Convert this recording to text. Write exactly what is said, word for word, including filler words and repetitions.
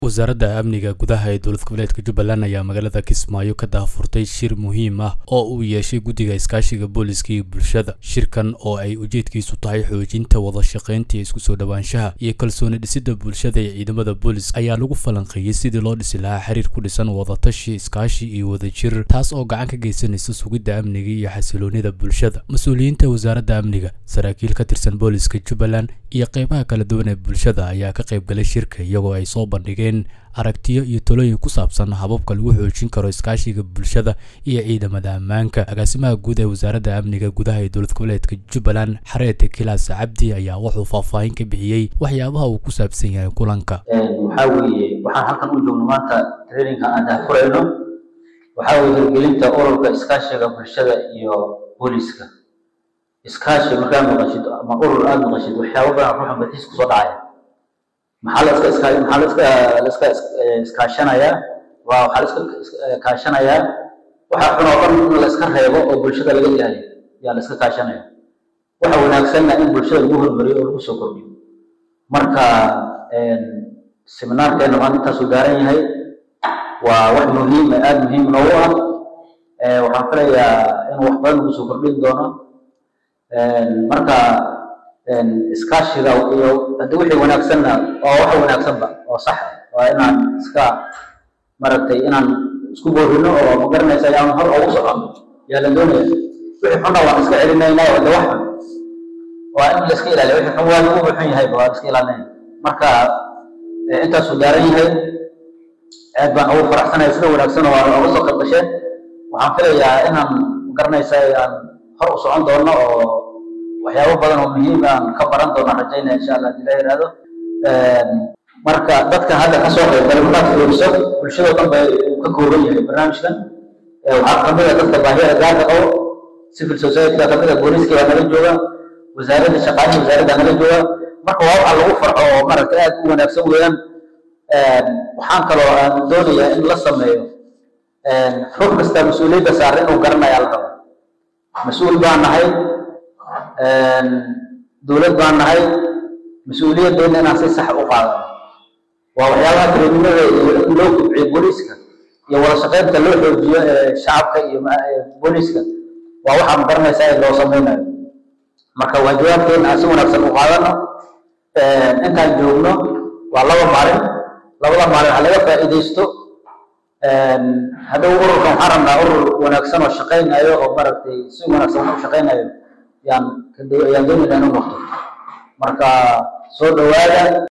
wasaaradda amniga gudaha ee dowlad goboleedka Jubbaland ayaa magaalada Kismaayo ka daahfurtay shir muhiim ah oo uu yeeshay guddiga iskaashiga booliska iyo bulshada. Shirkan oo ay ujeedkiisu tahay xoojinta wada shaqaynta isku soo dhawaanshaha iyo kalsooni dhisidda bulshada ee ciidamada booliska ayaa lagu falanqeeyay sidii loo dhisi lahaa xiriir ku dhisan wada tashi, iskaashi iyo wadajir, taas oo gacan ka geysanaysa sugidda amniga iyo xasiloonida bulshada. Mas'uuliyiinta wasaaradda amniga, saraakiil ka tirsan booliska Jubbaland iyo qaybaha kala duwan ee bulshada ayaa ka qayb galay shirka, iyagoo ay soo bandhigeen aragtiyo iyo talooyin ku saabsan hababka lagu xoojin karo iskaashiga bulshada iyo ciidamada ammaanka. Agaasimaha guud ee wasaaradda amniga gudaha ee dowlad goboleedka Jubbaland, Xareete Kilaas Cabdi, ayaa wuxuu faahfaahin ka bixiyay waxyaabaha uu ku saabsan yahay kulanka. Waxa weeye waxaan halkan u joogno maanta training-ka aan daahfurayno waxa weeye hirgelinta ururka iskaashiga bulshada iyo booliska. Iskaashi markaa maqashid ama urur aad maqashid waxyaabo badan ruuxa madaxiisa ku soo dhacaya. maxaa la iska iska maxaa la iska la iska iskaashanaya waa waxa la iska kaashanaya waxa xun oo dhan in la iska reebo oo bulshada laga ilaaliyo yaa la iska kaashanaya. waxa wanaagsanna in bulshada lagu hormariyo oo lagu soo kordhiyo. marka een seminaarkeena maanta soo gaaran yahay waa wax muhiim ah, aad muhiim noogu ah. ee waxaan filayaa in wax badan lagu soo kordhin doono. een marka iskaashiga iyo hadii wixii wanaagsanna oo wax wanaagsanba oo sax waa inaan iska maragtay inaan isku boorino oo ma garanaysa ayaan hor ugu socono yaa la doonayaa. wixii xunna waan iska celinaynaa oo wax waa in la iska ilaaliyo. wixii xun waa lagu xun yahay waa iska ilaalinay. marka intaas uu gaaran yahay aad baan ugu faraxsanahay sida wanaagsan oo aan uga soo qabasheen. waxaan filayaa inaan ma garanaysa aan hor u socon doono oo waxyaabo badan oo muhiim ah ka baran doona rajaynaa insha Allah ilaahay yiraahdo. ee marka dadka hadda ka soo qayb galay marka fiiriso bulshada dhan bay ka kooban yahay barnaamijkan. ee waxa kamid ah dadka baahida gaarka ah, civil society ka kamid ah, booliska waa nala jooga, wasaaradda shaqada wasaaradda nala jooga. marka waa waxa lagu farxo oo marka aad u wanaagsan weeyaan. ee waxaan kaloo aan doonayaa in la sameeyo ee ruux kasta mas'uuliyadda saaran oo garanaya la rabo. mas'uul baan nahay, dowlad baan nahay, mas'uuliyaddeena inaan si sax u qaadano. waa waxyaabaha training-ada iyo loo kobciyo booliska iyo wada shaqaynta loo xoojiyo shacabka iyo booliska waa waxa ma garanaysa in loo sameynayo. marka waajibaadkeena aan si wanaagsan u qaadano. intaan joogno waa laba maalin labada maalin waxa laga faa'iidaysto. haddaba ururkan waxaan rabnaa urur wanaagsan oo shaqaynayo oo maragtay si wanaagsan u shaqaynayo yaan ka doonayaa inuu noqdo. marka soo dhawaada.